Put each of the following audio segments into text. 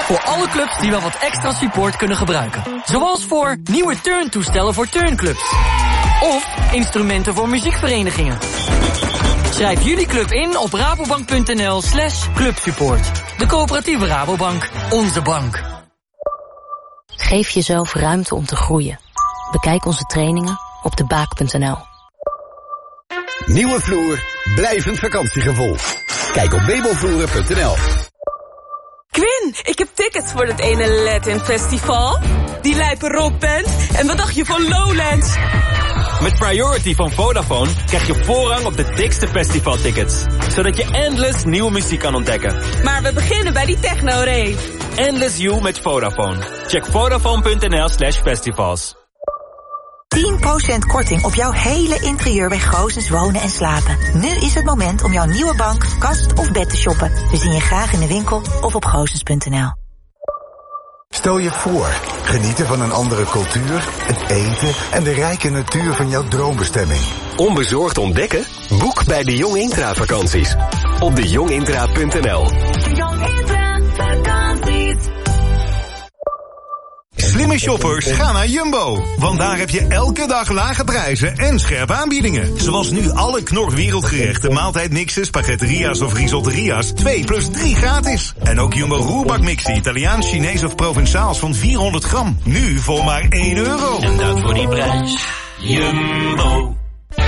Voor alle clubs die wel wat extra support kunnen gebruiken. Zoals voor nieuwe turntoestellen voor turnclubs. Of instrumenten voor muziekverenigingen. Schrijf jullie club in op rabobank.nl/clubsupport. De coöperatieve Rabobank. Onze bank. Geef jezelf ruimte om te groeien. Bekijk onze trainingen op debaak.nl. Nieuwe vloer, blijvend vakantiegevoel. Kijk op mebelvloeren.nl. Quinn, ik heb tickets voor het ene Latin Festival. Die lijpe rockband. En wat dacht je van Lowlands? Met Priority van Vodafone krijg je voorrang op de dikste festivaltickets. Zodat je endless nieuwe muziek kan ontdekken. Maar we beginnen bij die techno-rave. Endless You met Vodafone. Check vodafone.nl/festivals. 10% korting op jouw hele interieur bij Goosens Wonen en Slapen. Nu is het moment om jouw nieuwe bank, kast of bed te shoppen. We zien je graag in de winkel of op goosens.nl. Stel je voor, genieten van een andere cultuur, het eten en de rijke natuur van jouw droombestemming. Onbezorgd ontdekken? Boek bij de Jong Intra vakanties. Op dejongintra.nl. Slimme shoppers, ga naar Jumbo. Want daar heb je elke dag lage prijzen en scherpe aanbiedingen. Zoals nu alle Knor wereldgerechten, maaltijdmixen, spaghetteria's of risotteria's 2 + 3 gratis. En ook Jumbo roerbakmixen, Italiaans, Chinees of Provençaals van 400 gram. Nu voor maar €1. En dat voor die prijs. Jumbo.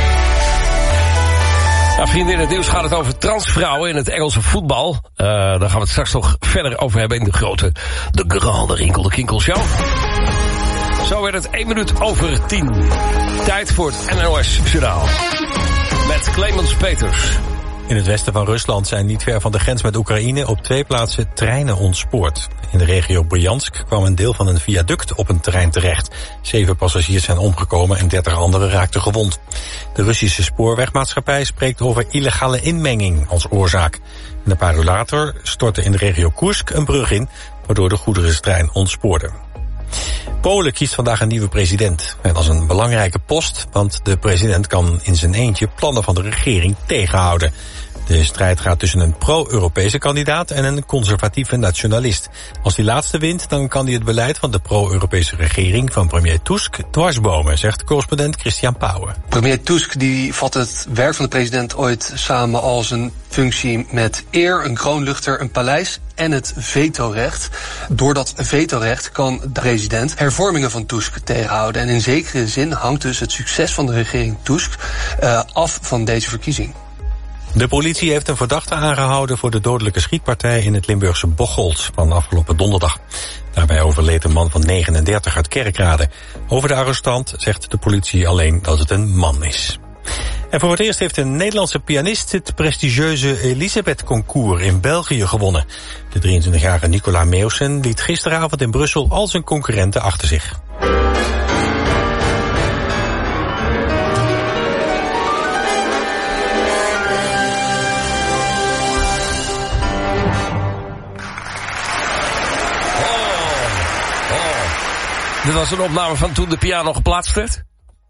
Ja, vrienden, in het nieuws gaat het over transvrouwen in het Engelse voetbal. Daar gaan we het straks nog verder over hebben in de Grande Rinkel de Kinkel Show. Zo werd het 1 minuut over 10. Tijd voor het NOS Journaal. Met Clemens Peters. In het westen van Rusland zijn niet ver van de grens met Oekraïne op 2 plaatsen treinen ontspoord. In de regio Bryansk kwam een deel van een viaduct op een terrein terecht. 7 passagiers zijn omgekomen en 30 anderen raakten gewond. De Russische spoorwegmaatschappij spreekt over illegale inmenging als oorzaak. En een paar uur later stortte in de regio Koersk een brug in, waardoor de goederentrein ontspoorde. Polen kiest vandaag een nieuwe president. En dat is een belangrijke post, want de president kan in zijn eentje plannen van de regering tegenhouden. De strijd gaat tussen een pro-Europese kandidaat en een conservatieve nationalist. Als die laatste wint, dan kan hij het beleid van de pro-Europese regering van premier Tusk dwarsbomen, zegt correspondent Christian Pauwen. Premier Tusk die vat het werk van de president ooit samen als een functie met eer, een kroonluchter, een paleis en het vetorecht. Door dat vetorecht kan de president hervormingen van Tusk tegenhouden. En in zekere zin hangt dus het succes van de regering Tusk af van deze verkiezing. De politie heeft een verdachte aangehouden voor de dodelijke schietpartij in het Limburgse Bocholt van afgelopen donderdag. Daarbij overleed een man van 39 uit Kerkrade. Over de arrestant zegt de politie alleen dat het een man is. En voor het eerst heeft een Nederlandse pianist het prestigieuze Elisabeth Concours in België gewonnen. De 23-jarige Nicolas Meeuwsen liet gisteravond in Brussel al zijn concurrenten achter zich. Dit was een opname van toen de piano geplaatst werd.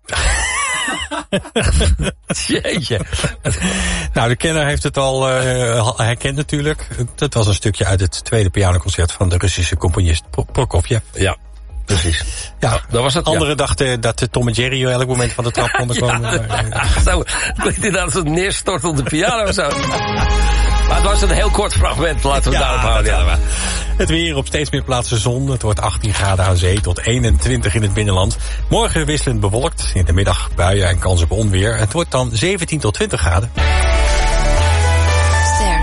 Jeetje. Nou, de kenner heeft het al herkend natuurlijk. Het was een stukje uit het tweede pianoconcert van de Russische componist Prokofjev. Ja, precies. Ja, dat was het. Anderen dachten dat Tom en Jerry elk moment van de trap konden komen. Zo, klinkt inderdaad als een neerstortende piano zo. Maar het was een heel kort fragment, laten we daarop houden. Ja. Het weer op steeds meer plaatsen zon. Het wordt 18 graden aan zee tot 21 in het binnenland. Morgen wisselend bewolkt. In de middag buien en kans op onweer. Het wordt dan 17 tot 20 graden. Ster.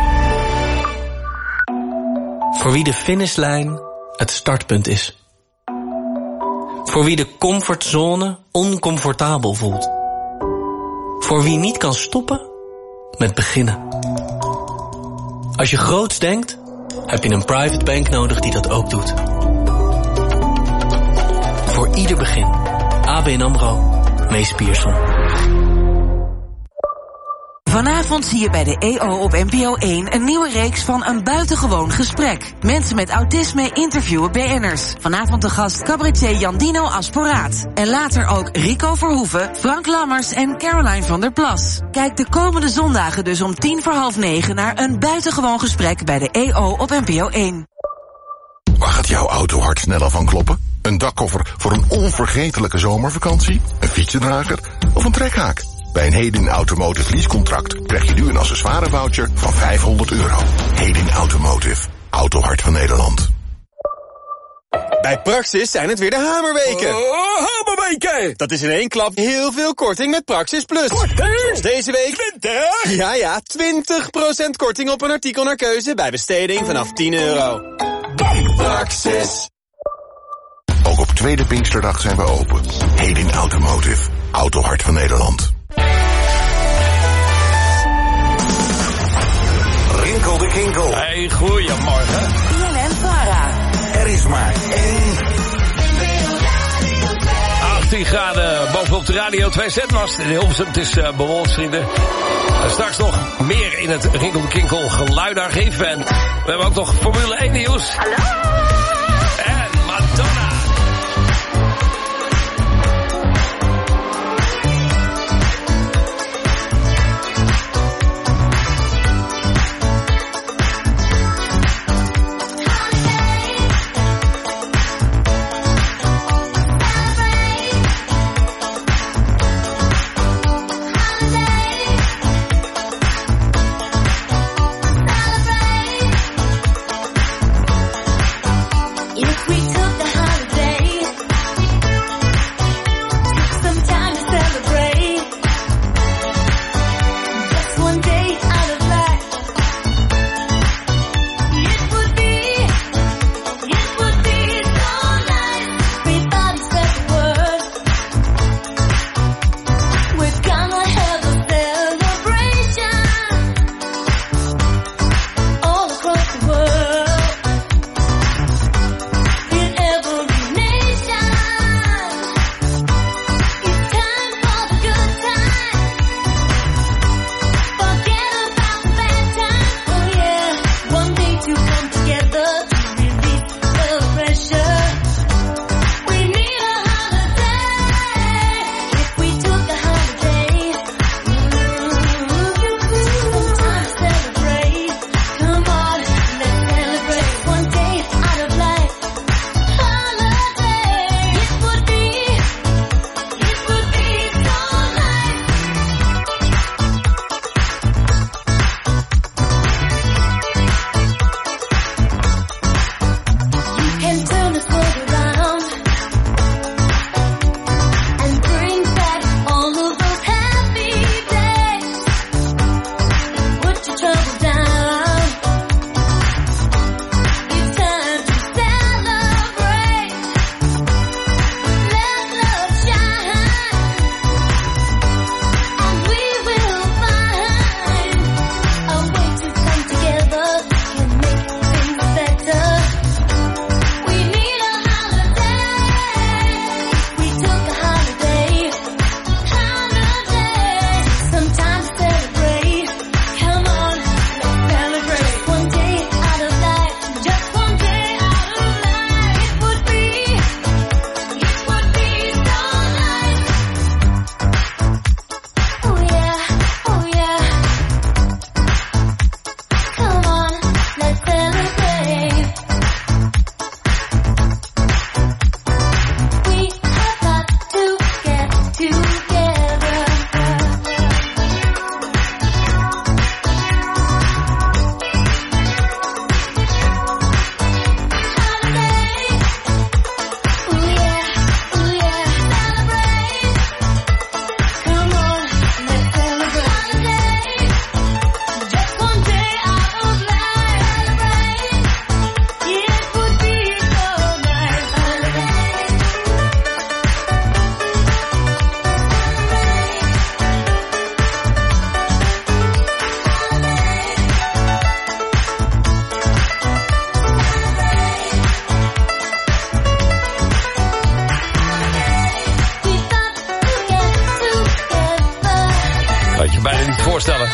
Voor wie de finishlijn het startpunt is. Voor wie de comfortzone oncomfortabel voelt. Voor wie niet kan stoppen met beginnen. Als je groots denkt, heb je een private bank nodig die dat ook doet. Voor ieder begin. ABN AMRO, Mees Pierson. Vanavond zie je bij de EO op NPO 1 een nieuwe reeks van Een Buitengewoon Gesprek. Mensen met autisme interviewen BN'ers. Vanavond de gast cabaretier Jandino Asporaat. En later ook Rico Verhoeven, Frank Lammers en Caroline van der Plas. Kijk de komende zondagen dus om 8:50 naar Een Buitengewoon Gesprek bij de EO op NPO 1. auto hard sneller van kloppen? Een dakkoffer voor een onvergetelijke zomervakantie? Een fietsendrager of een trekhaak? Bij een Hedin Automotive leasecontract krijg je nu een accessoirevoucher van €500. Hedin Automotive. Autohart van Nederland. Bij Praxis zijn het weer de hamerweken. Hamerweken! Dat is in één klap heel veel korting met Praxis Plus. Korting? Deze week 20? Ja, 20% korting op een artikel naar keuze bij besteding vanaf €10. Praxis. Ook op tweede Pinksterdag zijn we open. Hedin Automotive. Autohart van Nederland. Rinkel de Kinkel. Hey, goeiemorgen. BNN Vara. Er is maar één. 18 graden bovenop de Radio 2 zetmast. In Hilversum, het is bewolkt, vrienden. Straks nog meer in het Rinkel de Kinkel geluidarchief. En we hebben ook nog Formule 1 nieuws. Hallo. En Madonna. Voorstellen.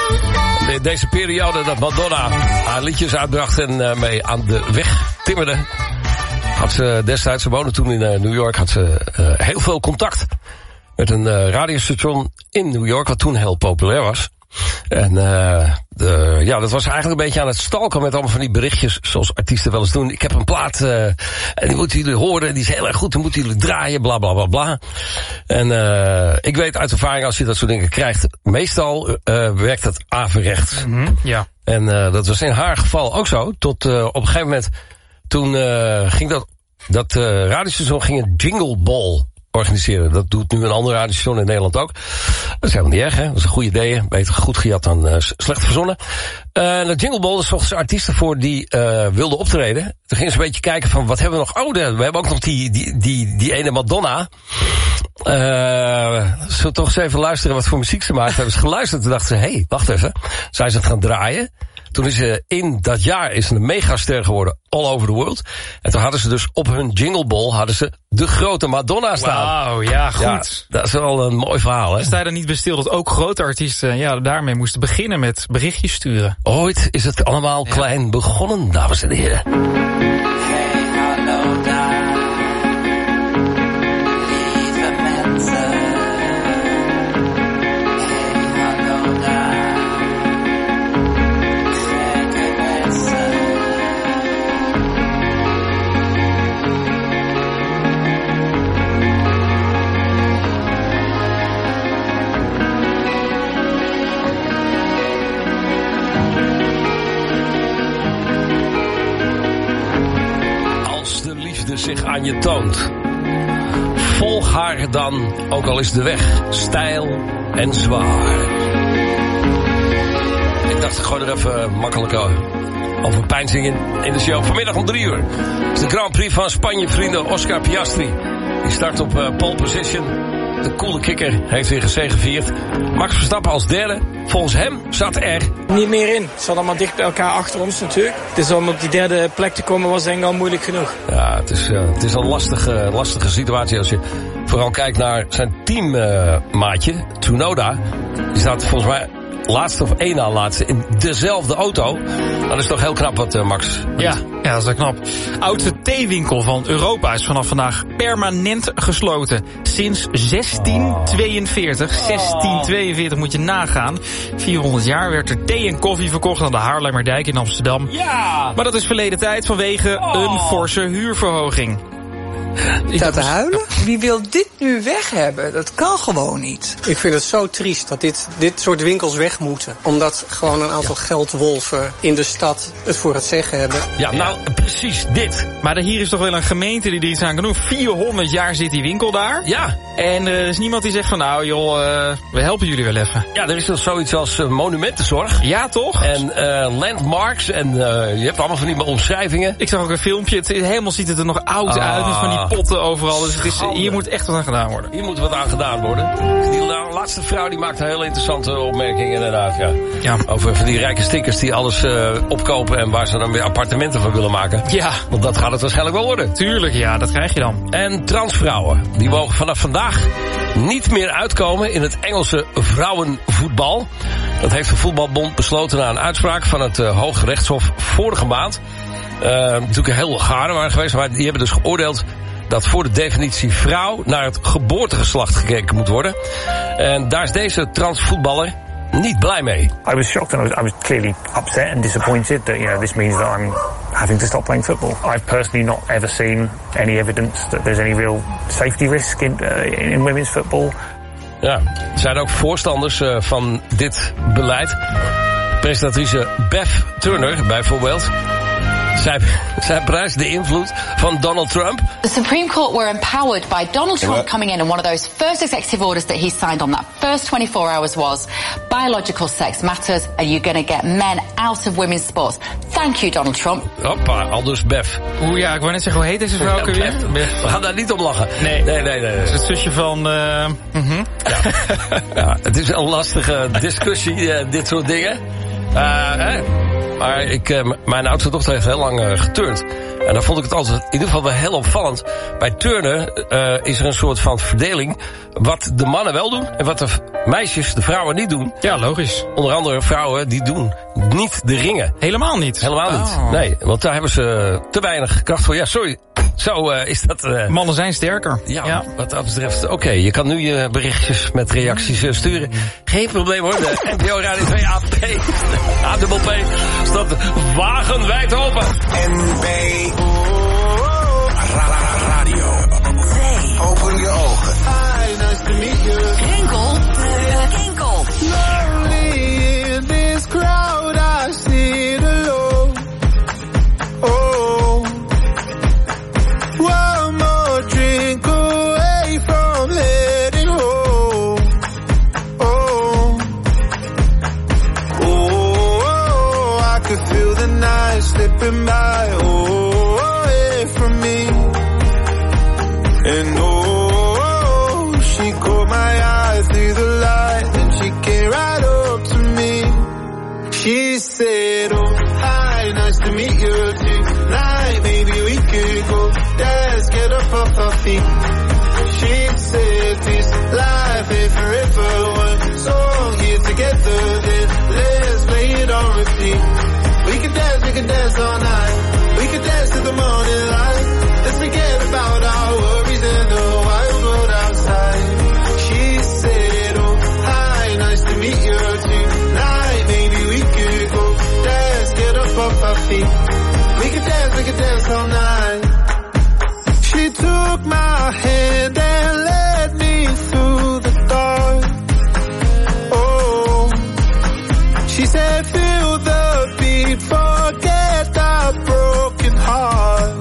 In deze periode dat Madonna haar liedjes uitbracht en mee aan de weg timmerde, had ze destijds, ze woonde toen in New York, had ze heel veel contact met een radiostation in New York, wat toen heel populair was. En dat was eigenlijk een beetje aan het stalken met allemaal van die berichtjes, zoals artiesten wel eens doen. Ik heb een plaat, en die moeten jullie horen, die is heel erg goed, die moeten jullie draaien, bla bla bla bla. En ik weet uit ervaring, als je dat soort dingen krijgt, meestal werkt dat averechts. Ja. En dat was in haar geval ook zo, tot op een gegeven moment, toen ging dat radiostation ging een jingle ball organiseren. Dat doet nu een ander radiostation in Nederland ook. Dat is helemaal niet erg, hè? Dat is een goed idee. Beter goed gejat dan slecht verzonnen. De Jingle Ball, daar zochten ze artiesten voor die wilden optreden. Toen gingen ze een beetje kijken van, wat hebben we nog? Oh, we hebben ook nog die ene Madonna. Zullen we toch eens even luisteren wat voor muziek ze maakt? Hebben ze geluisterd. Toen dachten ze, hé, wacht even. Zijn ze het gaan draaien? Toen is ze in dat jaar een megaster geworden, all over the world. En toen hadden ze dus op hun Jingle Ball de grote Madonna staan. Wauw, ja, goed. Ja, dat is wel een mooi verhaal, hè? Sta je er niet bij stil dat ook grote artiesten daarmee moesten beginnen met berichtjes sturen? Ooit is het allemaal klein begonnen, dames en heren. Zich aan je toont. Volg haar dan, ook al is de weg steil en zwaar. Ik dacht, ik gooi er even makkelijk over peinzingen in de show. Vanmiddag om 3 uur. Het is de Grand Prix van Spanje, vrienden. Oscar Piastri. Die start op pole position. De coole kikker heeft weer gezegevierd. Max Verstappen als derde. Volgens hem zat er niet meer in. Ze hadden maar dicht bij elkaar achter ons natuurlijk. Dus om op die derde plek te komen was denk ik al moeilijk genoeg. Ja, het is een lastige situatie als je vooral kijkt naar zijn teammaatje, Tsunoda. Die staat volgens mij laatste of één na laatste in dezelfde auto. Dat is toch heel knap wat Max. Ja, dat is wel knap. Oudste theewinkel van Europa is vanaf vandaag permanent gesloten. Sinds 1642. 1642 moet je nagaan. 400 jaar werd er thee en koffie verkocht aan de Haarlemmerdijk in Amsterdam. Ja! Maar dat is verleden tijd vanwege een forse huurverhoging. Staat te huilen? Wie wil dit nu weg hebben? Dat kan gewoon niet. Ik vind het zo triest dat dit soort winkels weg moeten. Omdat gewoon een aantal geldwolven in de stad het voor het zeggen hebben. Ja, nou, precies dit. Maar hier is toch wel een gemeente die er iets aan kan doen. 400 jaar zit die winkel daar. Ja. En er is niemand die zegt van, nou joh, we helpen jullie wel even. Ja, er is toch zoiets als monumentenzorg. Ja, toch? En landmarks. En je hebt allemaal van die omschrijvingen. Ik zag ook een filmpje. Helemaal ziet het er nog oud uit. Met van die potten overal. Dus hier moet echt wat aan gedaan worden. Hier moet wat aan gedaan worden. Die laatste vrouw die maakt een hele interessante opmerking inderdaad. Ja. Over van die rijke stickers die alles opkopen en waar ze dan weer appartementen van willen maken. Ja. Want dat gaat het waarschijnlijk wel worden. Tuurlijk, ja, dat krijg je dan. En transvrouwen, die mogen vanaf vandaag niet meer uitkomen in het Engelse vrouwenvoetbal. Dat heeft de voetbalbond besloten na een uitspraak van het Hoge Rechtshof vorige maand. Natuurlijk een heel garen waren geweest, maar die hebben dus geoordeeld dat voor de definitie vrouw naar het geboortegeslacht gekeken moet worden. En daar is deze transvoetballer niet blij mee. I was shocked and I was clearly upset and disappointed that this means that I'm having to stop playing football. I've personally not ever seen any evidence that there's any real safety risk in women's football. Ja, er zijn ook voorstanders van dit beleid. Presentatrice Beth Turner bijvoorbeeld. Zij prijst de invloed van Donald Trump. The Supreme Court were empowered by Donald Trump coming in, and one of those first executive orders that he signed on that first 24 hours was biological sex matters and you're going to get men out of women's sports. Thank you, Donald Trump. Hoppa, aldus Bef. Oeh ja, ik wou net zeggen, hoe heet deze vrouw ook weer? We gaan daar niet om lachen. Nee. Het is het zusje van... Ja, het is een lastige discussie, dit soort dingen. Maar mijn oudste dochter heeft heel lang geturnd. En dan vond ik het altijd in ieder geval wel heel opvallend. Bij turnen is er een soort van verdeling. Wat de mannen wel doen en wat de meisjes, de vrouwen niet doen. Ja, logisch. Onder andere vrouwen die doen niet de ringen. Helemaal niet? Helemaal niet. Nee, want daar hebben ze te weinig kracht voor. Ja, sorry. Zo is dat... Mannen zijn sterker. Ja, wat dat betreft. Oké, je kan nu je berichtjes met reacties sturen. Geen probleem hoor. De NPO Radio 2 AP. APP staat wagenwijd open. NPO Radio 2. Open je ogen. Hi, nice to meet you. Rinkel. Rinkel. Lonely in this crowd, I sit alone. Oh, one more drink away from heading home. Oh, I could feel the night slipping by. Away from me. And she caught my eye through the light, and she came right up to me. She said, oh, hi, nice to meet you tonight. Maybe we could go dance, get up off our feet. She said, this life ain't forever. One song here together, then let's play it on repeat. We could dance all night. We could dance to the morning light. Let's forget about our worries and the wild world outside. She said, oh, hi, nice to meet you tonight. Maybe we could go dance, get up off our feet. We could dance all night. She took my hand and led me through the dark. Oh, she said, feel the beat, forget that broken heart.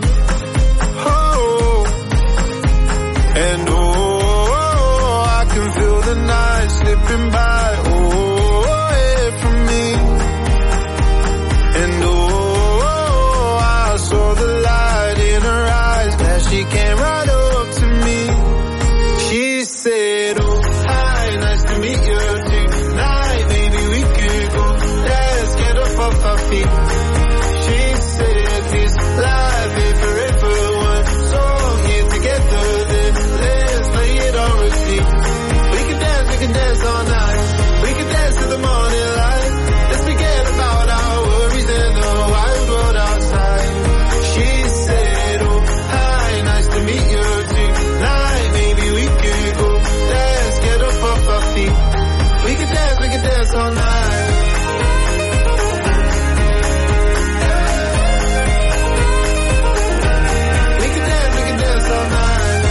And I can feel the night slipping by, away from me. And I saw the light in her eyes as she came right up to me. She said, oh, hi, nice to meet you tonight. Maybe we could go dance, get up off our feet. She said, this life ain't forever. One song here together, then let's play it on repeat. We can dance all night. We can dance to the morning light. Let's forget about our worries and the wild world outside. She said, oh, hi, nice to meet you tonight. Maybe we could go dance, get up off our feet. We can dance all night. We can dance all night.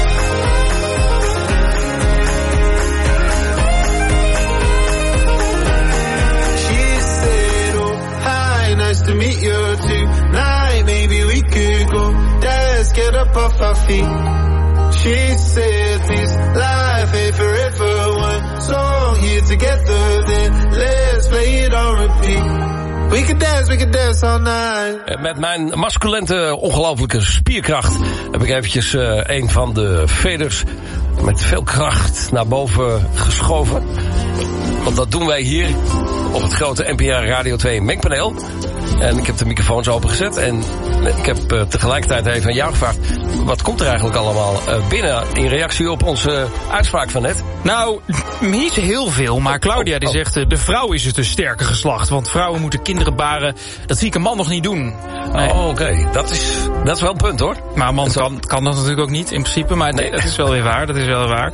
She said, oh, hi, nice to meet you tonight. Maybe we could go dance, get up off our feet. She said, this life ain't forever. One song here together, then let's play it on repeat. We can dance all night. Met mijn masculente ongelofelijke spierkracht heb ik eventjes een van de veders met veel kracht naar boven geschoven. Want dat doen wij hier op het grote NPR Radio 2 mengpaneel. En ik heb de microfoons opengezet en ik heb tegelijkertijd even aan jou gevraagd, wat komt er eigenlijk allemaal binnen in reactie op onze uitspraak van net? Nou, niet heel veel, maar Claudia die zegt, de vrouw is het een sterke geslacht, want vrouwen moeten kinderen baren. Dat zie ik een man nog niet doen. Nee. Oh, oké. Dat is wel een punt, hoor. Maar een man kan dat natuurlijk ook niet, in principe. Maar nee, dat is wel weer waar. Dat is wel waar.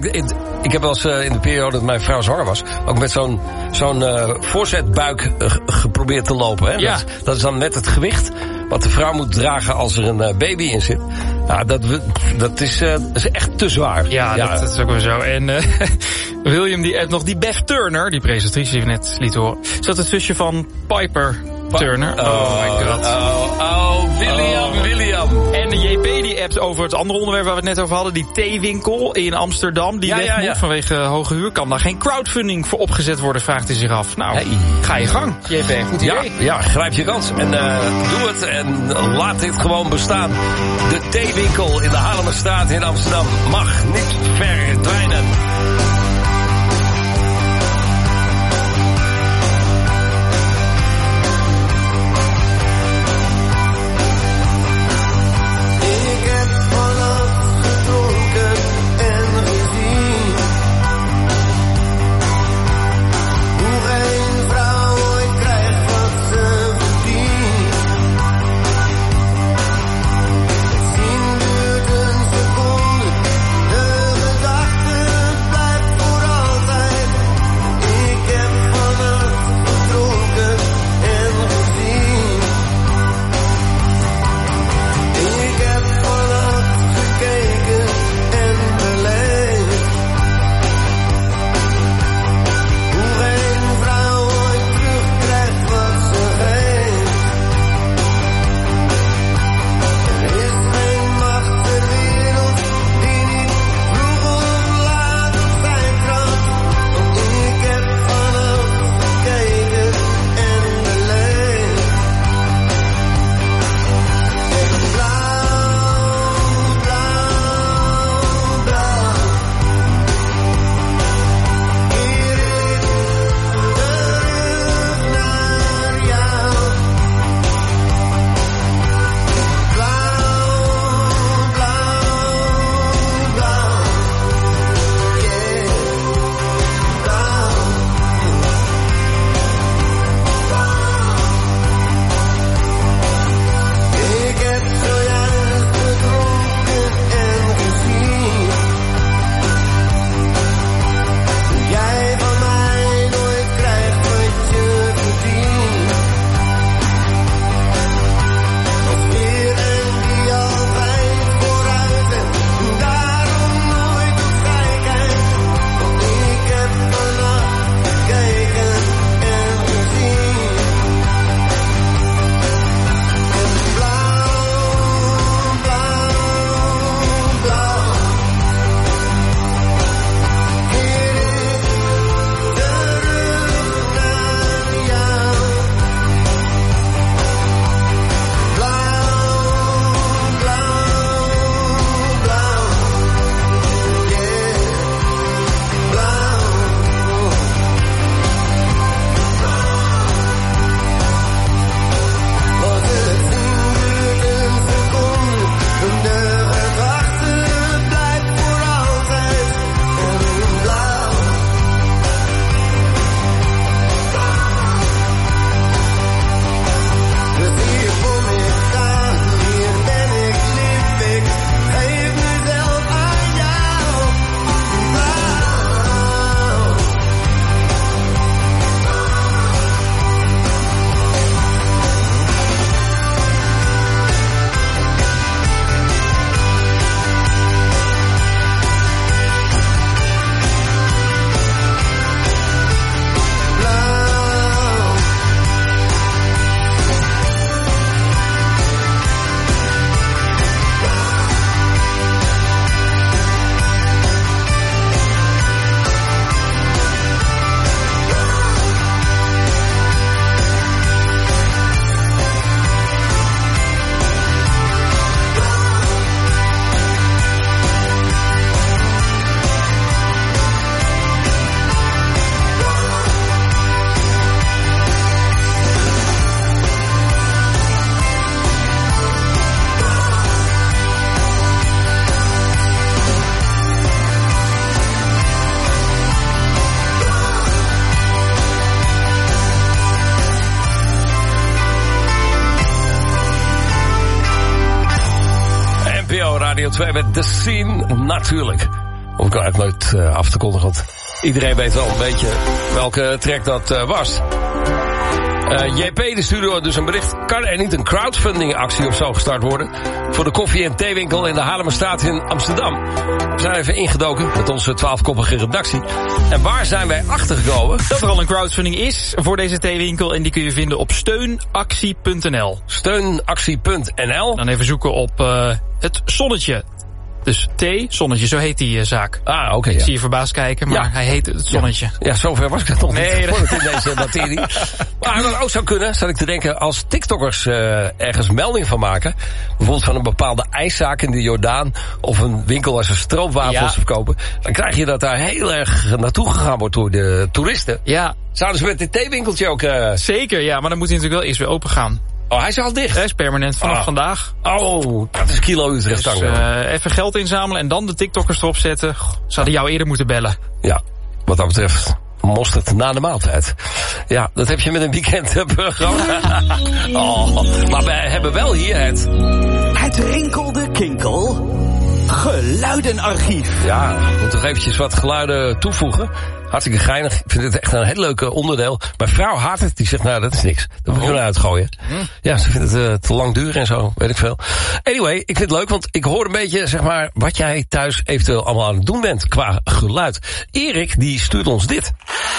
Ik heb wel eens in de periode dat mijn vrouw zwanger was, ook met zo'n voorzetbuik geprobeerd te lopen. Hè? Ja. Dat is dan net het gewicht wat de vrouw moet dragen als er een baby in zit. Ja, dat is echt te zwaar. Ja, dat is ook wel zo. En William die appt nog die Beth Turner, die presentatrice die we net lieten horen. Is dat het zusje van Piper Turner? Oh my god. William. En de JP die appt over het andere onderwerp waar we het net over hadden. Die theewinkel in Amsterdam. Die weg moet vanwege hoge huur. Kan daar geen crowdfunding voor opgezet worden, vraagt hij zich af. Nou, ga je gang, JP. Goed idee. Ja, grijp je kans. En doe het. En laat dit gewoon bestaan. De theewinkel in de Haarlemmerstraat in Amsterdam mag niet verdwijnen. Zien Radio 2 met The Scene, natuurlijk. Om ik eigenlijk nooit af te kondigen, want iedereen weet wel een beetje welke track dat was. JP de studio dus een bericht. Kan er niet een crowdfunding actie of zo gestart worden voor de koffie- en theewinkel in de Haarlemmerstraat in Amsterdam? We zijn even ingedoken met onze 12-koppige redactie. En waar zijn wij achtergekomen? Dat er al een crowdfunding is voor deze theewinkel en die kun je vinden op steunactie.nl. Steunactie.nl. Dan even zoeken op het zonnetje. Dus Zonnetje, zo heet die zaak. Ah, oké. Ik zie je verbaasd kijken, maar hij heet het Zonnetje. Ja, zover was ik het nog niet. Nee, voordat in deze materie. Maar wat ook zou kunnen, zat ik te denken, als TikTokkers ergens melding van maken, bijvoorbeeld van een bepaalde ijszaak in de Jordaan, of een winkel waar ze stroopwafels verkopen, dan krijg je dat daar heel erg naartoe gegaan wordt door de toeristen. Ja. Zouden ze met dit theewinkeltje ook... Zeker, ja, maar dan moet hij natuurlijk wel eerst weer open gaan. Oh, hij is al dicht? Hij is permanent vanaf vandaag. Oh, dat is kilo Utrecht. Dus, even geld inzamelen en dan de TikTokkers erop zetten. Ze hadden jou eerder moeten bellen. Ja, wat dat betreft mosterd na de maaltijd. Ja, dat heb je met een weekendprogramma. Maar wij hebben wel hier het rinkelde kinkel geluidenarchief. Ja, ik moet toch eventjes wat geluiden toevoegen. Hartstikke geinig. Ik vind het echt een heel leuk onderdeel. Mijn vrouw haat het. Die zegt, nou, dat is niks. Dat moet je eruit gooien. Ja, ze vindt het te lang duren en zo. Weet ik veel. Anyway, ik vind het leuk, want ik hoor een beetje, zeg maar, wat jij thuis eventueel allemaal aan het doen bent qua geluid. Erik, die stuurt ons dit.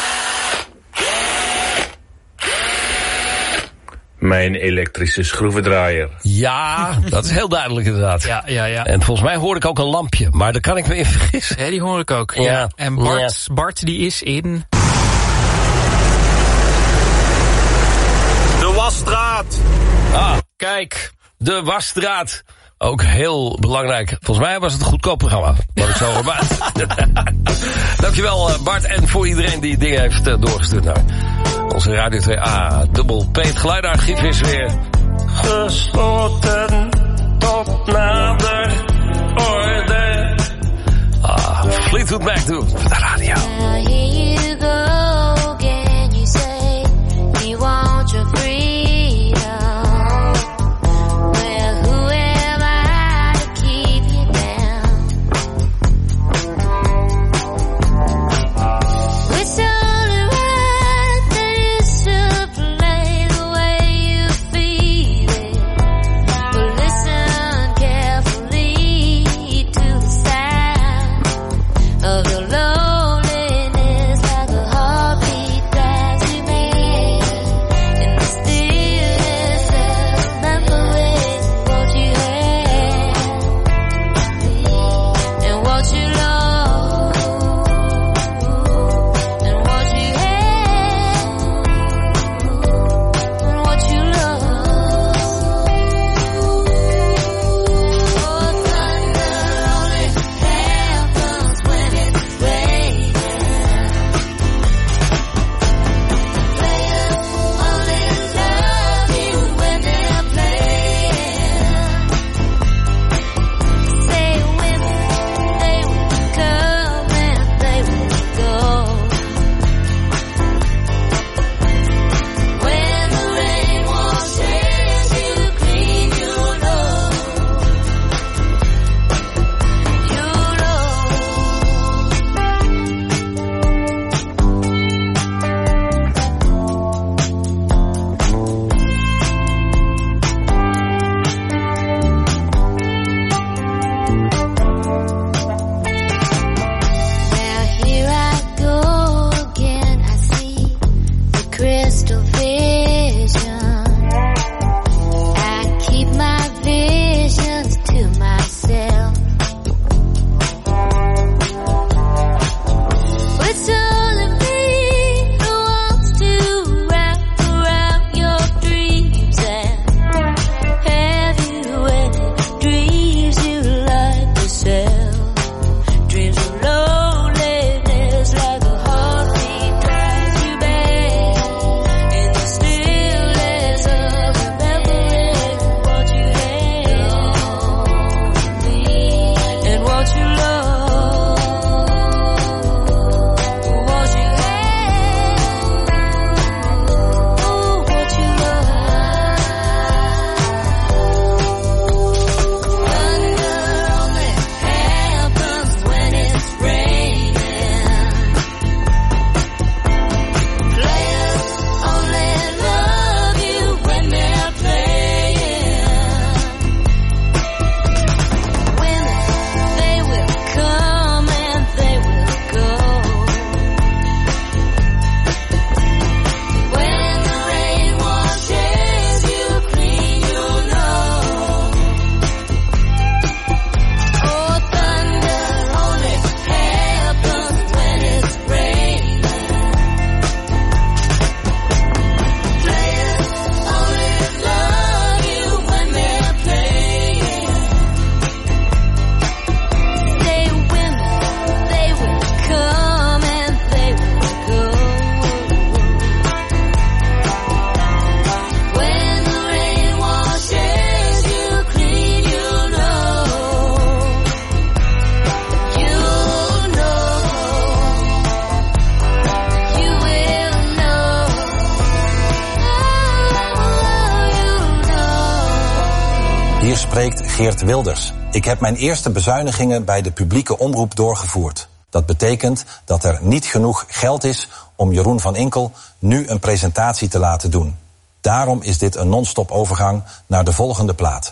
Mijn elektrische schroevendraaier. Ja, dat is heel duidelijk inderdaad. Ja. En volgens mij hoor ik ook een lampje, maar daar kan ik me in vergissen. Ja, die hoor ik ook. Ja. En Bart die is in... De Wasstraat. Ah, kijk, de Wasstraat. Ook heel belangrijk. Volgens mij was het een goedkoop programma. Wat ik zo hoor. Dankjewel Bart en voor iedereen die dingen heeft doorgestuurd naar onze Radio 2A. Dubbel P. Het geluidenarchief is weer gesloten tot nader orde. Fleetwood Mac doen op de radio. Of your loneliness spreekt Geert Wilders. Ik heb mijn eerste bezuinigingen bij de publieke omroep doorgevoerd. Dat betekent dat er niet genoeg geld is om Jeroen van Inkel nu een presentatie te laten doen. Daarom is dit een non-stop overgang naar de volgende plaat.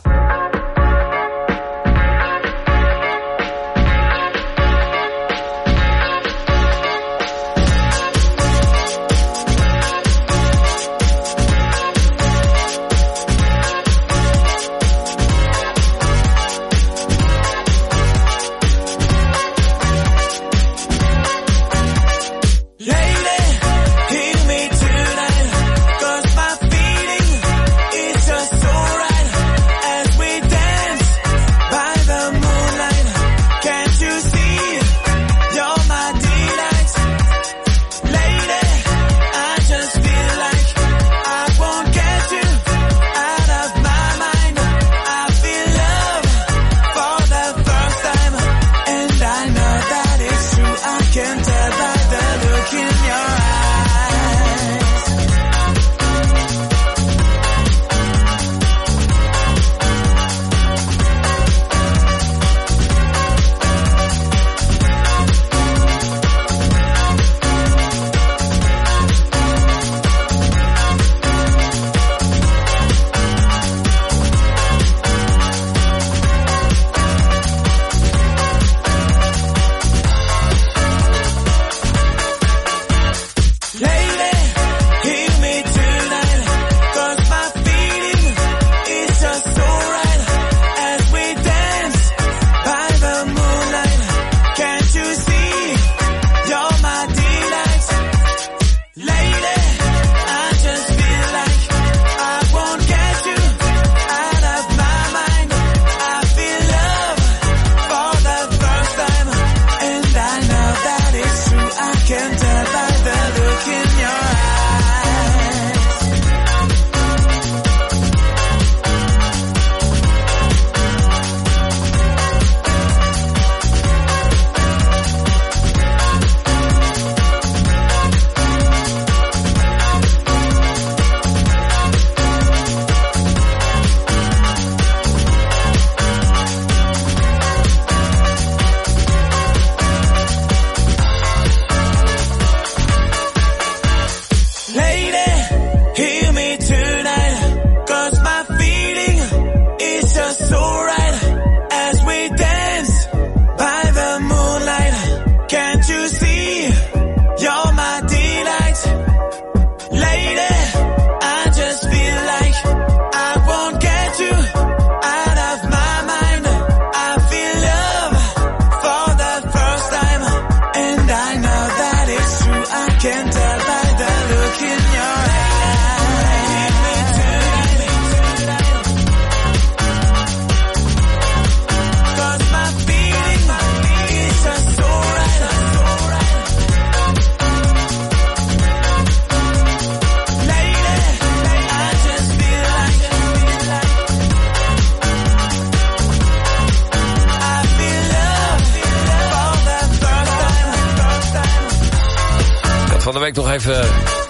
Nog even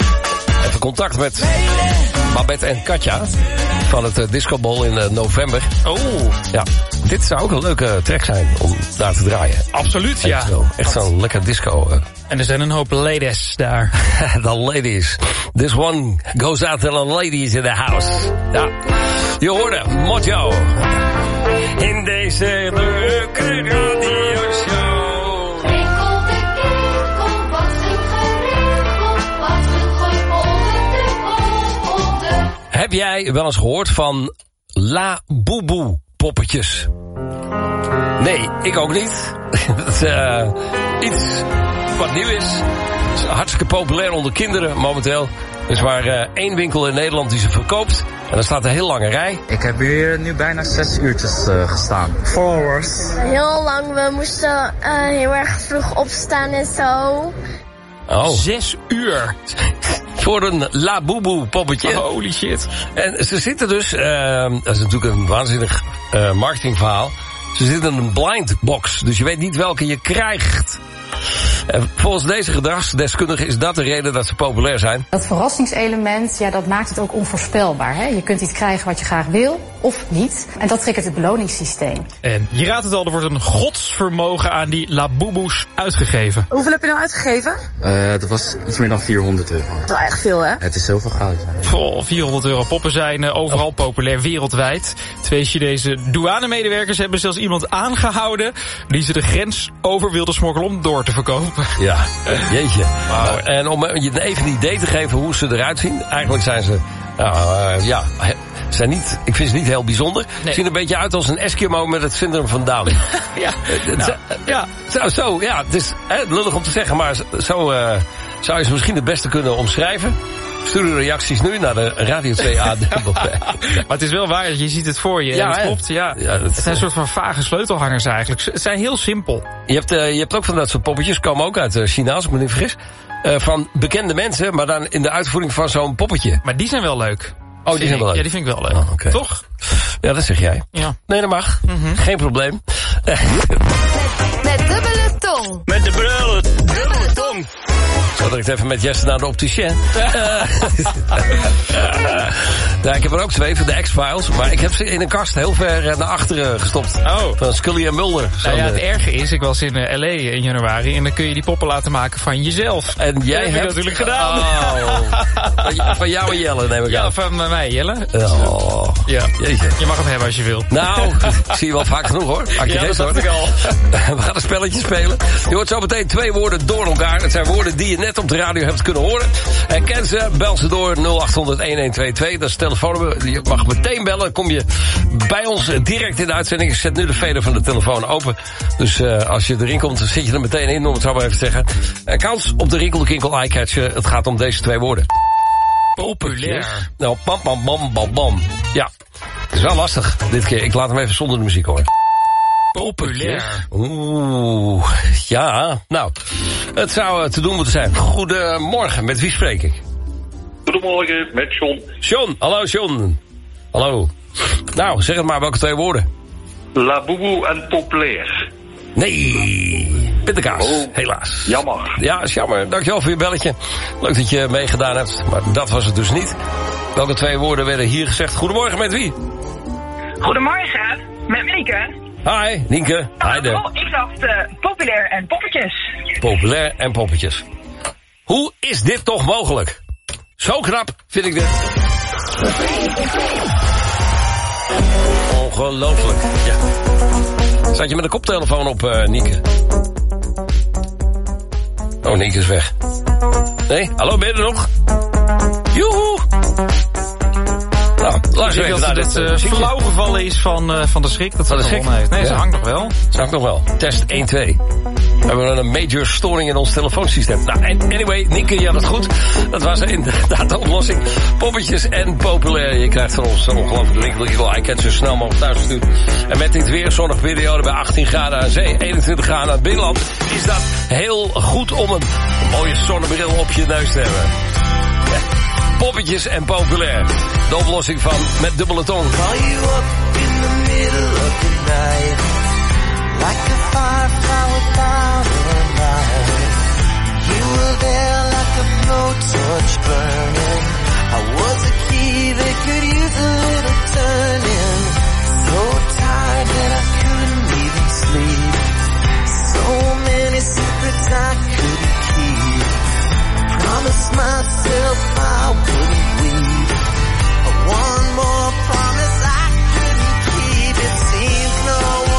contact met Babette en Katja van het Disco Ball in november. Oh. Ja, dit zou ook een leuke track zijn om daar te draaien. Absoluut, ja. Echt zo'n lekker disco. En er zijn een hoop ladies daar. The ladies. This one goes out to the ladies in the house. Ja, je hoorde Mojo in deze leuke radioshow. Heb jij wel eens gehoord van La Boubou poppetjes? Nee, ik ook niet. Dat is iets wat nieuw is. Het is hartstikke populair onder kinderen momenteel. Er is maar één winkel in Nederland die ze verkoopt. En dan staat een heel lange rij. Ik heb hier nu bijna 6 uurtjes gestaan. 4 hours. Heel lang. We moesten heel erg vroeg opstaan en zo. Oh. 6 uur. Voor een La Boubou poppetje. Holy shit. En ze zitten dus, dat is natuurlijk een waanzinnig marketingverhaal. Ze zitten in een blind box, dus je weet niet welke je krijgt. Volgens deze gedragsdeskundige is dat de reden dat ze populair zijn. Dat verrassingselement, ja, dat maakt het ook onvoorspelbaar. Hè? Je kunt iets krijgen wat je graag wil, of niet. En dat triggert het beloningssysteem. En je raadt het al, er wordt een godsvermogen aan die Labubu's uitgegeven. Hoeveel heb je nou uitgegeven? Dat was iets meer dan €400. Dat is wel echt veel, hè? Het is zoveel goud. €400. Poppen zijn overal populair, wereldwijd. 2 Chinese douanemedewerkers hebben zelfs iemand aangehouden die ze de grens over wilde smokkelen om door te verkopen. Ja, jeetje. Nou, en om je even een idee te geven hoe ze eruit zien. Eigenlijk zijn ze, zijn niet, ik vind ze niet heel bijzonder. Ze zien er een beetje uit als een Eskimo met het syndroom van Down. Het is lullig om te zeggen, maar zo zou je ze misschien het beste kunnen omschrijven. Stuur de reacties nu naar de Radio 2A. Maar het is wel waar, je ziet het voor je. Ja, dat klopt. Ja. Het zijn een soort van vage sleutelhangers eigenlijk. Ze zijn heel simpel. Je hebt ook van dat soort poppetjes, komen ook uit China, als ik me niet vergis. Van bekende mensen, maar dan in de uitvoering van zo'n poppetje. Maar die zijn wel leuk. Oh, die zijn wel leuk? Ja, die vind ik wel leuk. Oh, okay. Toch? Ja, dat zeg jij. Ja. Nee, dat mag. Geen probleem. Met dubbele tong. Met de dubbele tong. Zo direct even met Jesse naar de opticien. Ik heb er ook 2 van de X-Files. Maar ik heb ze in een kast heel ver naar achteren gestopt. Oh. Van Scully en Mulder. Het erge is, ik was in L.A. in januari. En dan kun je die poppen laten maken van jezelf. En jij hebt dat natuurlijk gedaan. Van jou en Jelle, neem ik aan. Ja, van mij, Jelle. Oh. Ja. Jeetje. Je mag hem hebben als je wilt. Nou, zie je wel vaak genoeg hoor. Dat dacht ik al. We gaan een spelletje spelen. Je hoort zo meteen 2 woorden door elkaar. Het zijn woorden die je net op de radio hebt kunnen horen. En ken ze, bel ze door 0800-1122. Dat is het telefoonnummer. Je mag meteen bellen. Dan kom je bij ons direct in de uitzending. Ik zet nu de fader van de telefoon open. Dus als je erin komt, dan zit je er meteen in, om het zo maar even te zeggen. Kans op de Rinkel de Kinkel Eyecatcher. Het gaat om deze 2 woorden. Populair. Nou, bam, bam, bam, bam, bam. Ja, het is wel lastig dit keer. Ik laat hem even zonder de muziek horen. Populair. Oeh, ja. Nou, het zou te doen moeten zijn. Goedemorgen, met wie spreek ik? Goedemorgen, met John. John, hallo John. Hallo. Nou, zeg het maar, welke 2 woorden? Labubu en populair. Nee, pindakaas, helaas. Jammer. Ja, is jammer. Dankjewel voor je belletje. Leuk dat je meegedaan hebt, maar dat was het dus niet. Welke 2 woorden werden hier gezegd? Goedemorgen, met wie? Goedemorgen, met Nienke. Hi, Nienke. Hi there. Oh, ik dacht populair en poppetjes. Populair en poppetjes. Hoe is dit toch mogelijk? Zo knap vind ik dit. Ongelooflijk, ja. Zat je met een koptelefoon op, Nienke? Oh, Nienke is weg. Nee, hallo, ben je er nog? Joehoe! Nou, laat ik dat het flauw gevallen is van de schrik. Dat van de schrik? Nee, ze hangt nog wel. Ze hangt nog wel. Test 1-2. We hebben een major storing in ons telefoonsysteem. Nou, anyway, Nienke, je had het goed. Dat was inderdaad de oplossing. Poppetjes en populair. Je krijgt van ons ongelooflijk Rinkel Eyecatcher zo snel mogelijk thuis gestuurd. En met dit weer zonnige periode bij 18 graden aan zee, 21 graden aan het binnenland, is dat heel goed om een mooie zonnebril op je neus te hebben. Ja. Poppetjes en populair. De oplossing van met dubbele tong. Call you up in the middle of the night, like a firefly without a light. You were there like a blowtorch burning. I was a key that could use a little turning. So tired that I couldn't even sleep. So many secrets I couldn't keep. Promised myself I wouldn't weep. One more promise I couldn't keep. It seems no one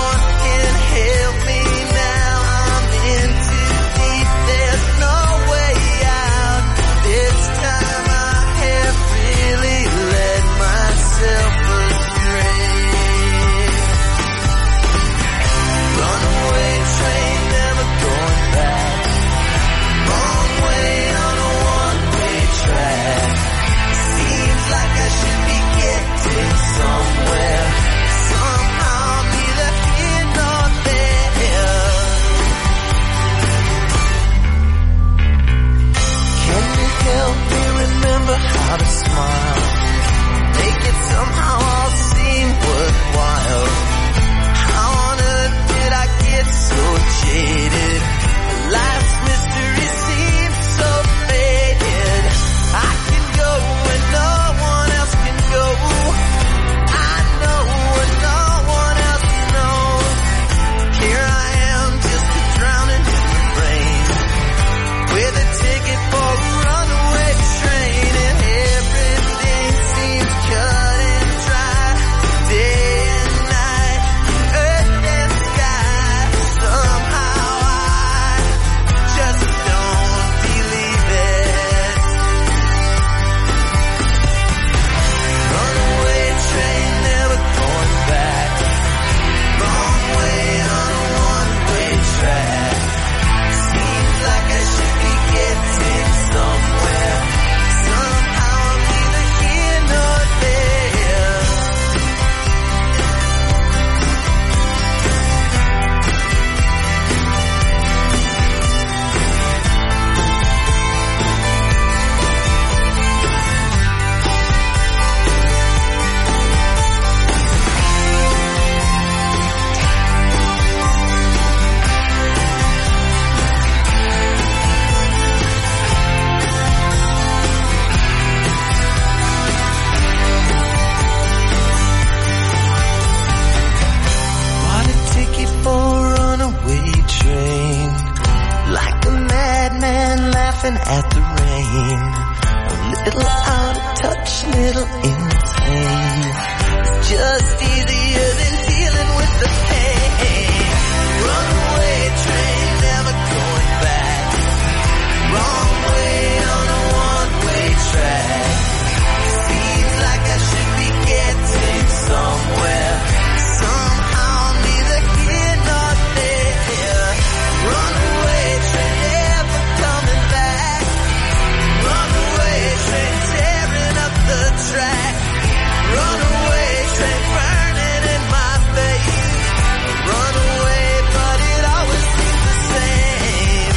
laughing at the rain. A little out of touch, little insane. It's just easier than dealing with the pain. Runaway train, never going back. Wrong way on a one-way track. Seems like I should be getting somewhere. Somehow neither here nor there. Runaway train, never coming back. Runaway train, tearing up the track. Runaway train, burning in my face. Runaway, but it always seems the same.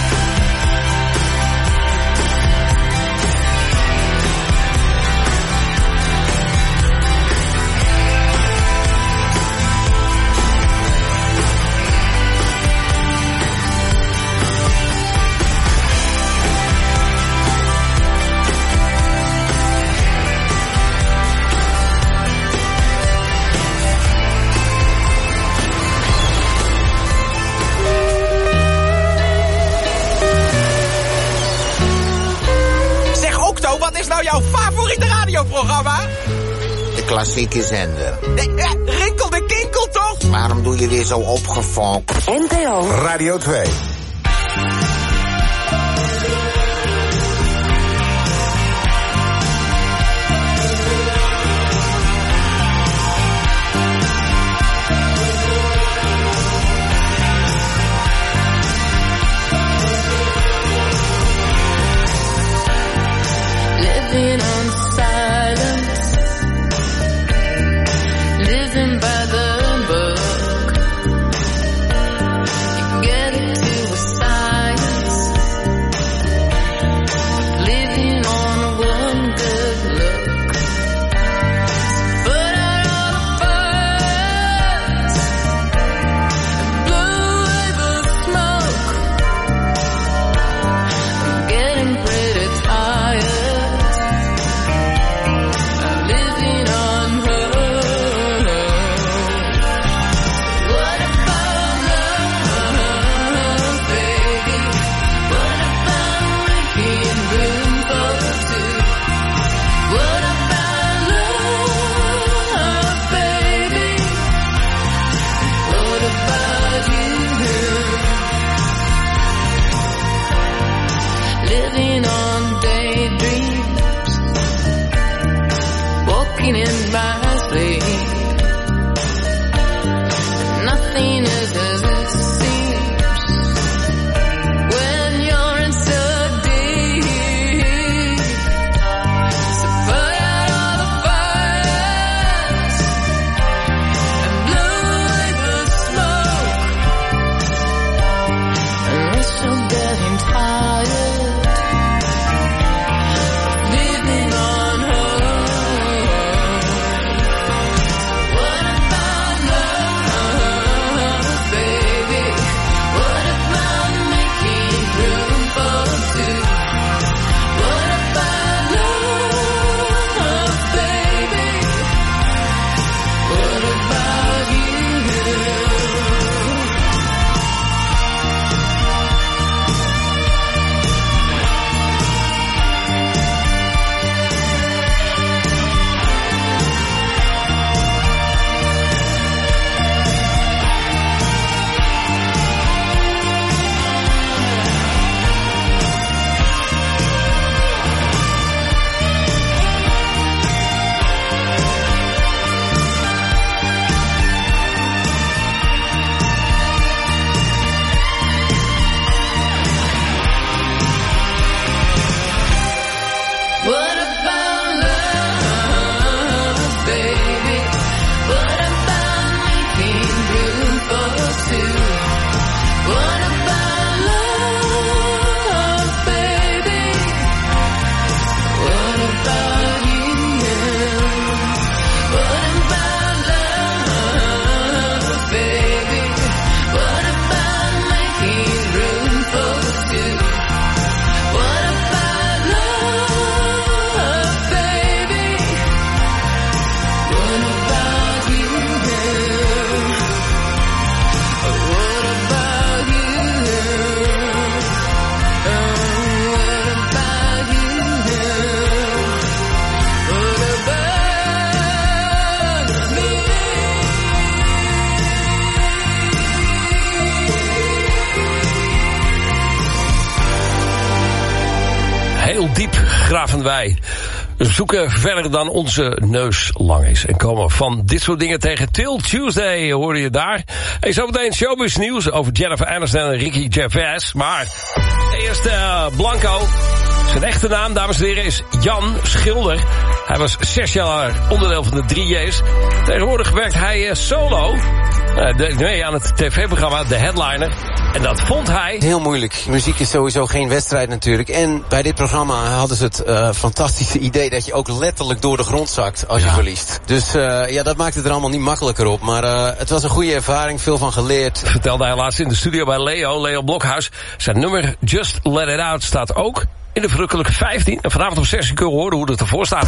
Zeg Octo, wat is nou jouw favoriete radioprogramma? De klassieke zender. Rinkel de Kinkel toch? Waarom doe je weer zo opgefokt? NPO Radio 2. Living on silence, living by the book. You get into a science graven wij. We zoeken verder dan onze neus lang is. En komen van dit soort dingen tegen. Till Tuesday hoorde je daar. En zometeen showbiz nieuws over Jennifer Aniston en Ricky Gervais. Maar eerst Blanco. Zijn echte naam, dames en heren, is Jan Schilder. Hij was 6 jaar onderdeel van de 3J's. Tegenwoordig werkt hij solo. Mee aan het tv-programma The Headliner. En dat vond hij... Heel moeilijk. Muziek is sowieso geen wedstrijd natuurlijk. En bij dit programma hadden ze het fantastische idee dat je ook letterlijk door de grond zakt als je verliest. Dus dat maakt het er allemaal niet makkelijker op. Maar het was een goede ervaring, veel van geleerd. Vertelde hij laatst in de studio bij Leo Blokhuis. Zijn nummer Just Let It Out staat ook in de verrukkelijke 15. En vanavond om 6 uur kun je horen hoe het ervoor staat.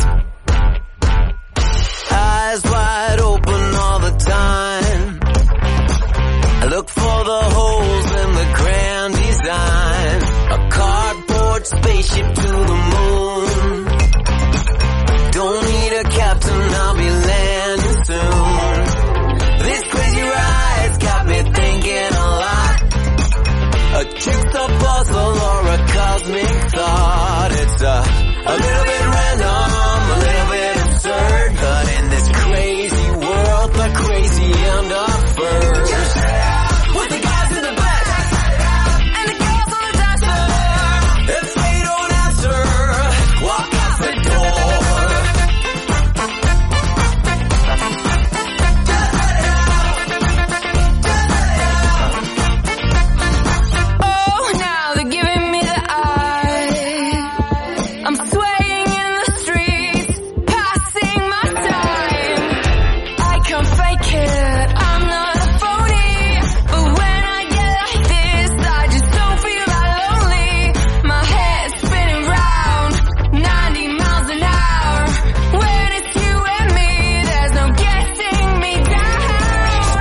Eyes wide open all the time. I look for the holes in the grand design. A cardboard spaceship to the moon. Don't need a captain, I'll be landing soon. This crazy ride's got me thinking a lot. A jigsaw puzzle or a cosmic thought. It's a little bit random, a little bit absurd, but in this crazy world, the crazy end up first. With the guys in the back and the girls on the dance floor. If they don't answer, walk out the door. Oh, now they're giving me the eye. I'm swaying in the streets, passing my time. I can't fake it, I'm not a phony. But when I get like this, I just don't feel that lonely. My head's spinning round, 90 miles an hour. When it's you and me, there's no getting me down.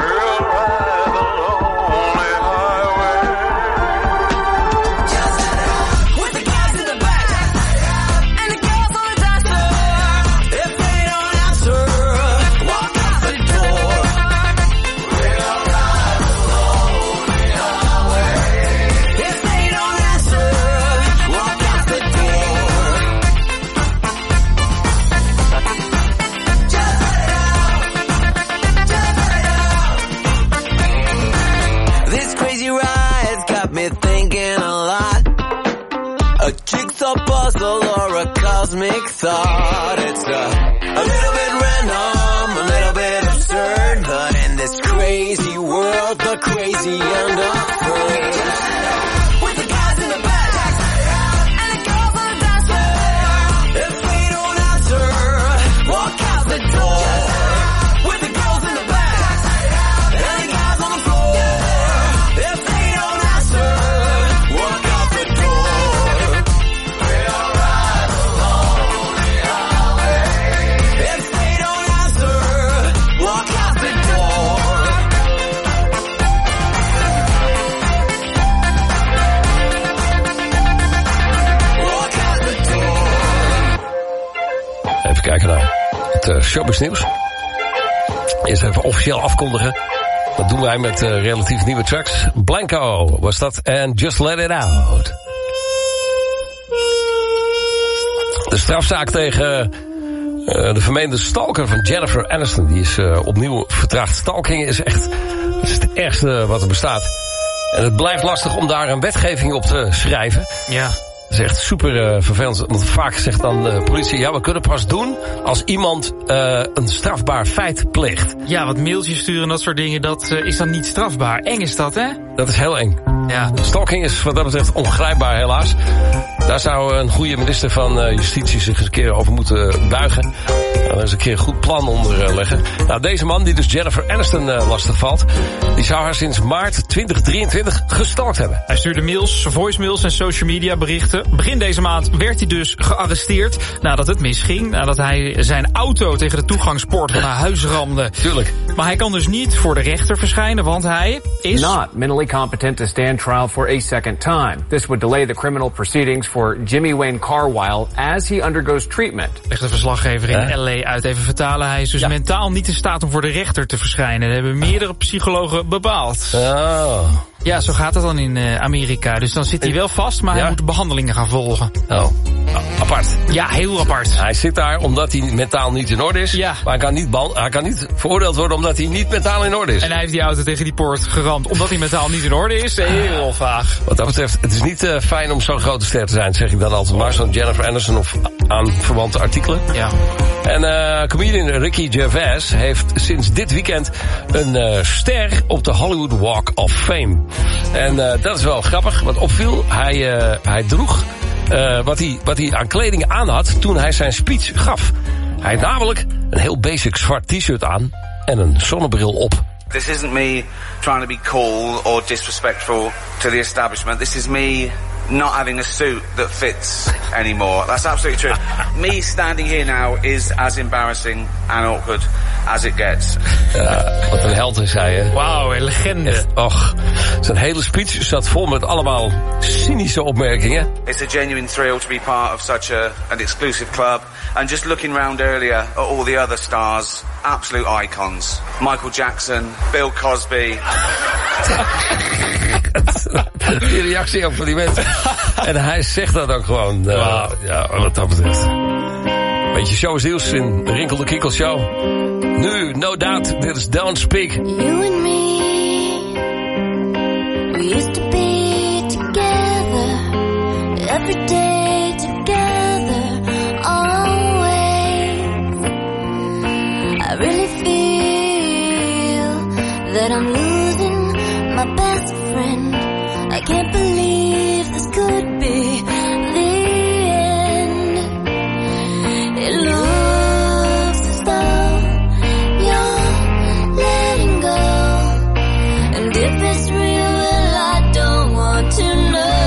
With the guys in the back and the girls on the dance floor. If they don't answer, walk out the door. If they don't answer, walk out the door. This crazy ride's got me thinking a lot. A jigsaw puzzle or a cosmic thought. It's a little bit random, a little bit absurd, but in this crazy world, the crazy end up first. With the guys in the back and the girls on the dance floor. If they don't answer, walk out the door. With the girls in the back and the guys on the floor. If they don't answer, walk out the door. We'll ride along the highway. If they don't answer, walk out the door. Walk out the door. Even kijken naar het showbiz nieuws. Eerst even officieel afkondigen. Dat doen wij met relatief nieuwe tracks. Blanco was dat en Just Let It Out. De strafzaak tegen de vermeende stalker van Jennifer Aniston. Die is opnieuw vertraagd. Stalking is echt het ergste wat er bestaat. En het blijft lastig om daar een wetgeving op te schrijven. Ja. Dat is echt super vervelend. Want vaak zegt dan de politie... ja, we kunnen pas doen als iemand een strafbaar feit pleegt. Ja, wat mailtjes sturen en dat soort dingen, dat is dan niet strafbaar. Eng is dat, hè? Dat is heel eng. Ja. Stalking is wat dat betreft ongrijpbaar, helaas. Daar zou een goede minister van Justitie zich eens een keer over moeten buigen. Er eens een keer een goed plan onder leggen. Nou, deze man, die dus Jennifer Aniston lastig valt... die zou haar sinds maart 2023 gestalkt hebben. Hij stuurde mails, voicemails en social media berichten. Begin deze maand werd hij dus gearresteerd nadat het misging. Nadat hij zijn auto tegen de toegangspoort van haar huis ramde. Tuurlijk. Maar hij kan dus niet voor de rechter verschijnen, want hij is... not mentally competent to stand trial for a second time. This would delay the criminal proceedings for Jimmy Wayne Carwile as he undergoes treatment. Legt de verslaggever in LA uit. Even vertalen. Hij is dus mentaal niet in staat om voor de rechter te verschijnen. Dat hebben meerdere psychologen bepaald. Oh. Ja, zo gaat het dan in Amerika. Dus dan zit hij wel vast, maar hij moet behandelingen gaan volgen. Oh. apart. Ja, heel apart. Hij zit daar omdat hij mentaal niet in orde is. Ja. Maar hij kan niet veroordeeld worden omdat hij niet mentaal in orde is. En hij heeft die auto tegen die poort geramd omdat hij mentaal niet in orde is. Heel vaag. Wat dat betreft, het is niet fijn om zo'n grote ster te zijn, zeg ik dan altijd maar. Zo'n Jennifer Aniston of aan verwante artikelen. Ja. En comedian Ricky Gervais heeft sinds dit weekend een ster op de Hollywood Walk of Fame. En dat is wel grappig. Wat opviel, hij droeg wat hij aan kleding aan had toen hij zijn speech gaf. Hij had namelijk een heel basic zwart t-shirt aan en een zonnebril op. This isn't me trying to be cool or disrespectful to the establishment. This is me not having a suit that fits anymore. That's absolutely true. Me standing here now is as embarrassing and awkward as it gets. Wat een held is hij, hè? Wauw, een legende. Echt, och, zijn hele speech zat vol met allemaal cynische opmerkingen. It's a genuine thrill to be part of such an exclusive club. And just looking round earlier at all the other stars, absolute icons. Michael Jackson, Bill Cosby. Die reactie ook van die mensen. En hij zegt dat ook gewoon. Ja, wat dat betreft. Beetje showsdeals in Rinkel de Kinkel Show. Nu, no doubt, dit is Don't Speak. You and me, we used to be together, every day together, always. I really feel that I'm losing my best friend. I can't believe this could be the end. It looks as though you're letting go, and if it's real, well, I don't want to know.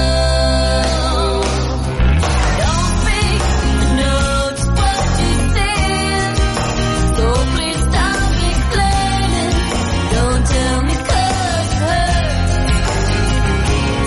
Don't speak, I know just what you think, so please stop explaining. Don't tell me 'cause it hurts.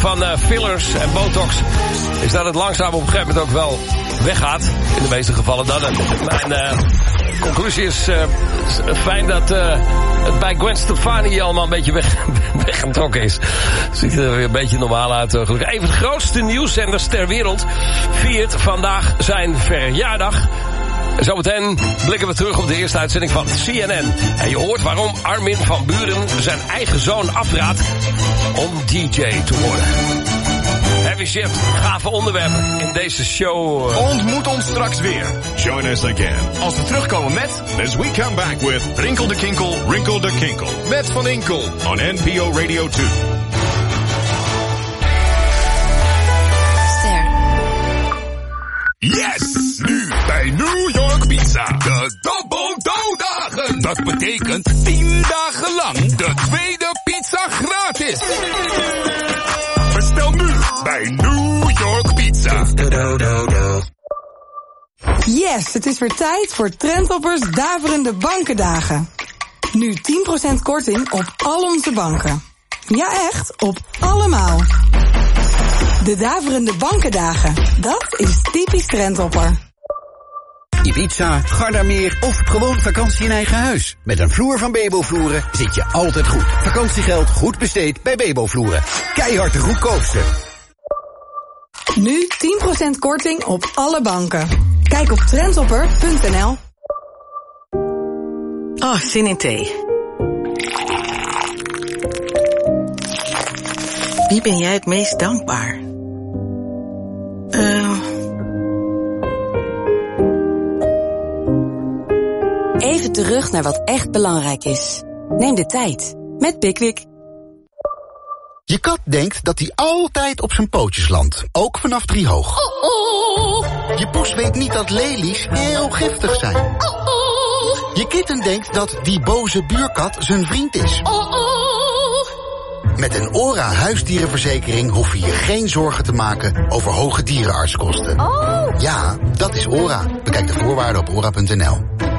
van fillers en botox is dat het langzaam op een gegeven moment ook wel weggaat. In de meeste gevallen dan. Mijn conclusie is fijn dat het bij Gwen Stefani allemaal een beetje weggetrokken is. Ziet er weer een beetje normaal uit. Gelukkig. Even het grootste nieuwszenders ter wereld viert vandaag zijn verjaardag. Zometeen blikken we terug op de eerste uitzending van CNN. En je hoort waarom Armin van Buuren zijn eigen zoon afraadt om DJ te worden. Heavy shit, gave onderwerpen in deze show. Ontmoet ons straks weer. Join us again. Als we terugkomen met As We Come Back with Rinkel de Kinkel, Rinkel de Kinkel. Met Van Inkel on NPO Radio 2. Yes! Nu bij New York Pizza. De Double Dough Dagen. Dat betekent 10 dagen lang de tweede pizza gratis. Bestel nu bij New York Pizza. Yes, het is weer tijd voor Trendhoppers Daverende Bankendagen. Nu 10% korting op al onze banken. Ja echt, op allemaal. De Daverende Bankendagen, dat is typisch Trendhopper. Ibiza, Gardameer of gewoon vakantie in eigen huis. Met een vloer van Bebo-vloeren zit je altijd goed. Vakantiegeld goed besteed bij Bebo-vloeren. Keihard de goedkoopste. Nu 10% korting op alle banken. Kijk op trendhopper.nl. Oh, zin in thee. Wie ben jij het meest dankbaar? Even terug naar wat echt belangrijk is. Neem de tijd met Pickwick. Je kat denkt dat hij altijd op zijn pootjes landt. Ook vanaf 3 hoog. Je poes weet niet dat lelies heel giftig zijn. Je kitten denkt dat die boze buurkat zijn vriend is. Met een ORA huisdierenverzekering hoef je je geen zorgen te maken over hoge dierenartskosten. Ja, dat is ORA. Bekijk de voorwaarden op ora.nl.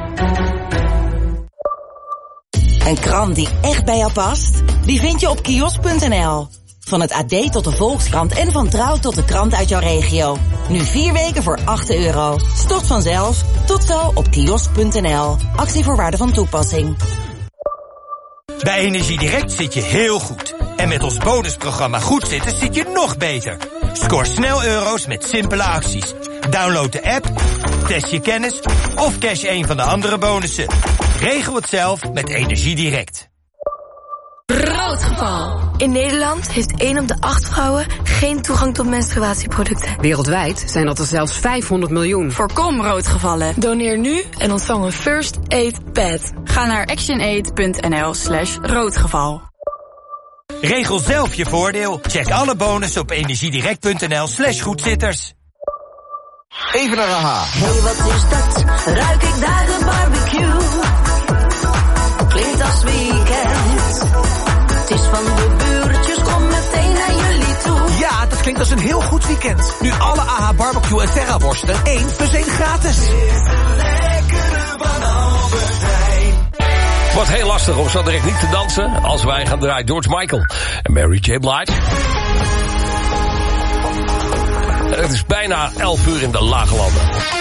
Een krant die echt bij jou past? Die vind je op kiosk.nl. Van het AD tot de Volkskrant en van Trouw tot de krant uit jouw regio. Nu 4 weken voor €8. Stort vanzelf. Tot zo op kiosk.nl. Actievoorwaarden van toepassing. Bij Energiedirect zit je heel goed. En met ons bonusprogramma Goed Zitten zit je nog beter. Scoor snel euro's met simpele acties. Download de app, test je kennis of cash een van de andere bonussen. Regel het zelf met Energiedirect. Roodgeval. In Nederland heeft 1 op de 8 vrouwen geen toegang tot menstruatieproducten. Wereldwijd zijn dat er zelfs 500 miljoen. Voorkom roodgevallen. Doneer nu en ontvang een First Aid Pad. Ga naar actionaid.nl/roodgeval. Regel zelf je voordeel. Check alle bonussen op energiedirect.nl/goedzitters. Even naar AHA. Hey, wat is dat? Ruik ik daar de barbecue? Klinkt als weekend. Het is van de buurtjes, kom meteen naar jullie toe. Ja, dat klinkt als een heel goed weekend. Nu alle AHA barbecue en Terra worsten 1 + 1 gratis. Wordt heel lastig om zo direct niet te dansen als wij gaan draaien George Michael en Mary J. Blige. Het is bijna 11 uur in de Lage Landen.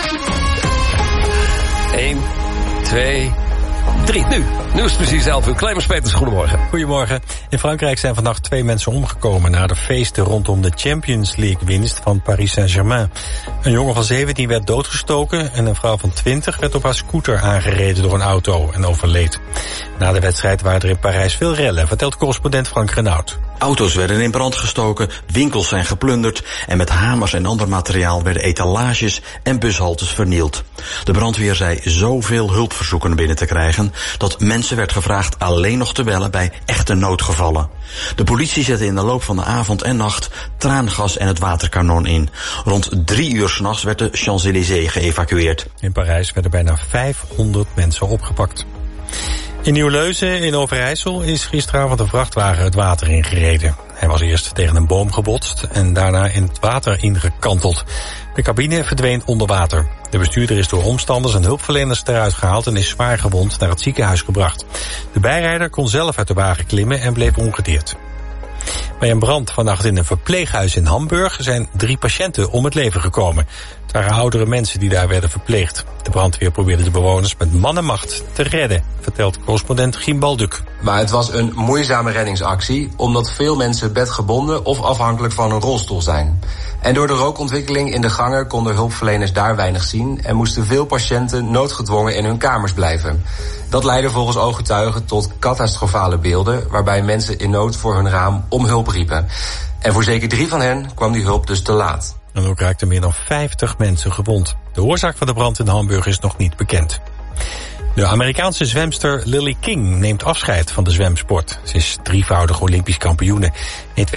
1, 2, 3. Nu is het precies 11 uur. Clemens Peters, goedemorgen. Goedemorgen. In Frankrijk zijn vannacht 2 mensen omgekomen na de feesten rondom de Champions League winst van Paris Saint-Germain. Een jongen van 17 werd doodgestoken en een vrouw van 20 werd op haar scooter aangereden door een auto en overleed. Na de wedstrijd waren er in Parijs veel rellen, vertelt correspondent Frank Renaud. Auto's werden in brand gestoken, winkels zijn geplunderd en met hamers en ander materiaal werden etalages en bushaltes vernield. De brandweer zei zoveel hulpverzoeken binnen te krijgen dat mensen werd gevraagd alleen nog te bellen bij echte noodgevallen. De politie zette in de loop van de avond en nacht traangas en het waterkanon in. Rond 3 uur 's nachts werd de Champs-Élysées geëvacueerd. In Parijs werden bijna 500 mensen opgepakt. In Nieuw-Leuzen in Overijssel is gisteravond een vrachtwagen het water ingereden. Hij was eerst tegen een boom gebotst en daarna in het water ingekanteld. De cabine verdween onder water. De bestuurder is door omstanders en hulpverleners eruit gehaald en is zwaar gewond naar het ziekenhuis gebracht. De bijrijder kon zelf uit de wagen klimmen en bleef ongedeerd. Bij een brand vannacht in een verpleeghuis in Hamburg zijn 3 patiënten om het leven gekomen. Het waren oudere mensen die daar werden verpleegd. De brandweer probeerde de bewoners met man en macht te redden, vertelt correspondent Giem Balduk. Maar het was een moeizame reddingsactie, omdat veel mensen bedgebonden of afhankelijk van een rolstoel zijn. En door de rookontwikkeling in de gangen konden hulpverleners daar weinig zien en moesten veel patiënten noodgedwongen in hun kamers blijven. Dat leidde volgens ooggetuigen tot catastrofale beelden, waarbij mensen in nood voor hun raam om hulp riepen. En voor zeker 3 van hen kwam die hulp dus te laat. En ook raakten meer dan 50 mensen gewond. De oorzaak van de brand in Hamburg is nog niet bekend. De Amerikaanse zwemster Lily King neemt afscheid van de zwemsport. Ze is 3-voudig Olympisch kampioene. In